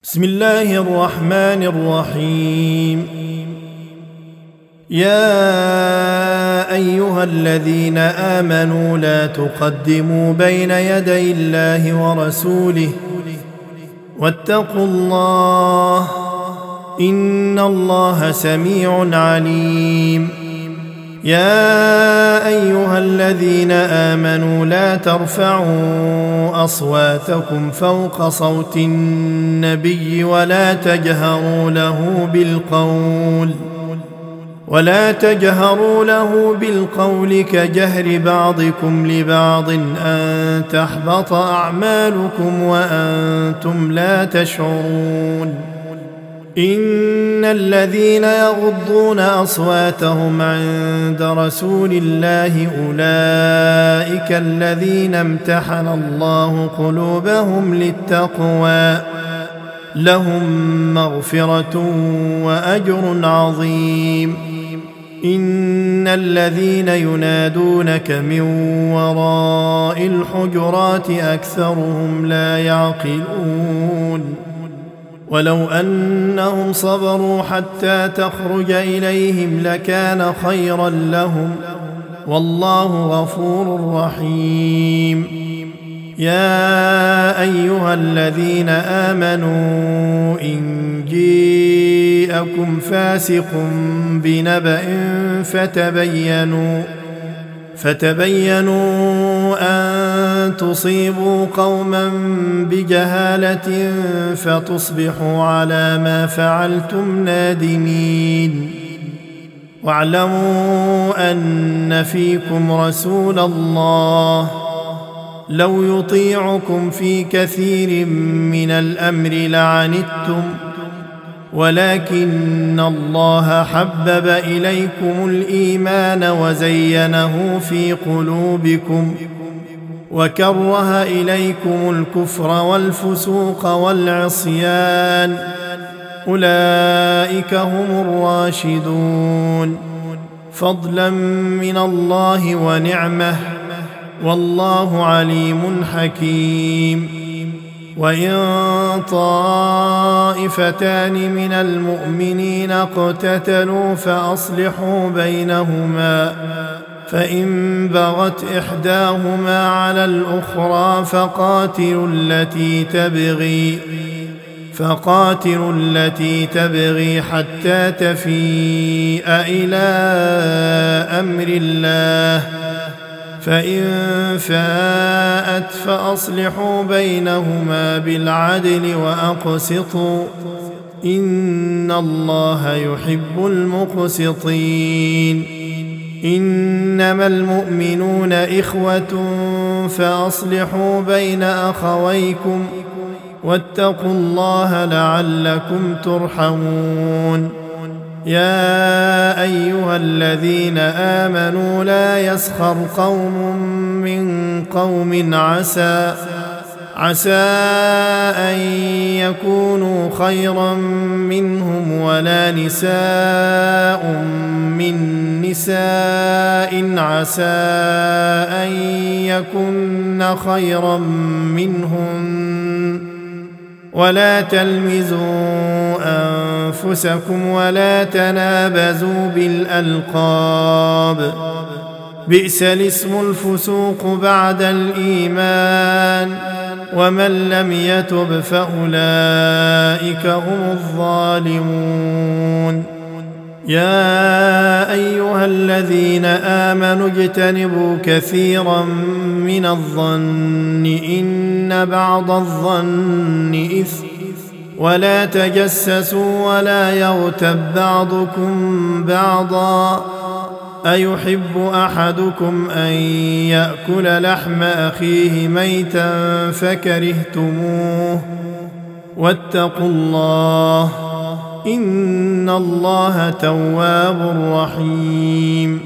بسم الله الرحمن الرحيم. يا أيها الذين آمنوا لا تقدموا بين يدي الله ورسوله واتقوا الله إن الله سميع عليم. يا أيها الذين آمنوا لا ترفعوا أصواتكم فوق صوت النبي ولا تجهروا له بالقول كجهر بعضكم لبعض أن تحبط أعمالكم وأنتم لا تشعرون. إن الذين يغضون أصواتهم عند رسول الله أولئك الذين امتحن الله قلوبهم للتقوى لهم مغفرة وأجر عظيم. إن الذين ينادونك من وراء الحجرات أكثرهم لا يعقلون. ولو أنهم صبروا حتى تخرج إليهم لكان خيرا لهم والله غفور رحيم. يا أيها الذين آمنوا إن جاءكم فاسق بنبأ فتبينوا أن تصيبوا قوما بجهالة فتصبحوا على ما فعلتم نادمين. واعلموا أن فيكم رسول الله لو يطيعكم في كثير من الأمر لعنتم ولكن الله حبب إليكم الإيمان وزينه في قلوبكم وكره إليكم الكفر والفسوق والعصيان أولئك هم الراشدون فضلا من الله ونعمه والله عليم حكيم. وإن طائفتان من المؤمنين اقتتلوا فأصلحوا بينهما فإن بغت إحداهما على الأخرى فقاتلوا التي تبغي حتى تفيء إلى أمر الله فإن فاءت فأصلحوا بينهما بالعدل وأقسطوا إن الله يحب المقسطين. إنما المؤمنون إخوة فأصلحوا بين أخويكم واتقوا الله لعلكم ترحمون. يا أيها الذين آمنوا لا يسخر قوم من قوم عسى أن يكونوا خيرا منهم ولا نساء من نساء عسى أن يكن خيرا منهن ولا تلمزوا أنفسكم ولا تنابزوا بالألقاب بئس الاسم الفسوق بعد الإيمان ومن لم يتب فأولئك هم الظالمون. يا أيها الذين آمنوا اجتنبوا كثيرا من الظن إن بعض الظن إثم ولا تجسسوا ولا يغتب بعضكم بعضا أيحب أحدكم أن يأكل لحم أخيه ميتا فكرهتموه واتقوا الله إن الله تواب رحيم.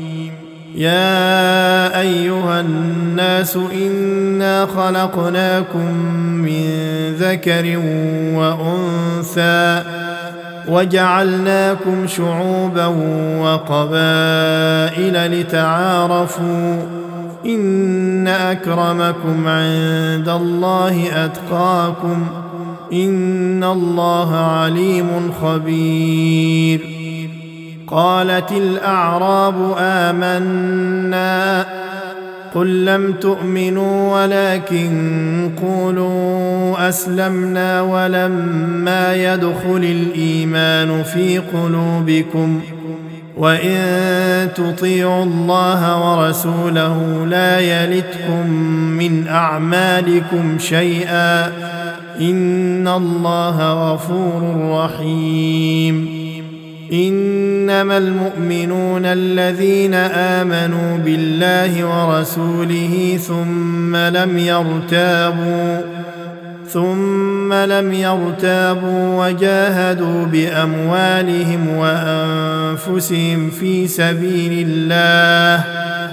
يا أيها الناس إنا خلقناكم من ذكر وأنثى وجعلناكم شعوبا وقبائل لتعارفوا إن أكرمكم عند الله أتقاكم إن الله عليم خبير. قالت الأعراب آمنا قل لم تؤمنوا ولكن قولوا أسلمنا ولما يدخل الإيمان في قلوبكم وإن تطيعوا الله ورسوله لا يلتكم من أعمالكم شيئا إن الله غفور رحيم. إنما المؤمنون الذين آمنوا بالله ورسوله ثم لم يرتابوا وجاهدوا بأموالهم وأنفسهم في سبيل الله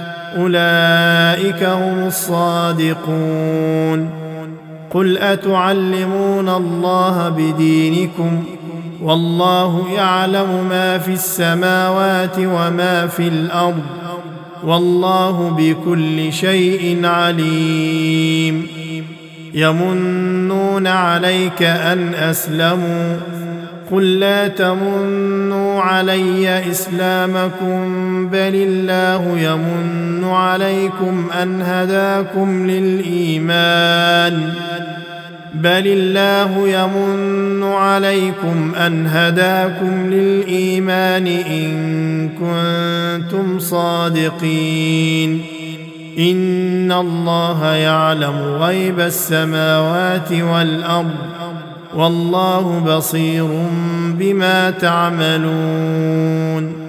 أولئك هم الصادقون. قل أتعلمون الله بدينكم والله يعلم ما في السماوات وما في الأرض والله بكل شيء عليم. يمنون عليك أن أسلموا قل لا تمنوا علي إسلامكم بل الله يمن عليكم أن هداكم للإيمان إن كنتم صادقين. إن الله يعلم غيب السماوات والأرض والله بصير بما تعملون.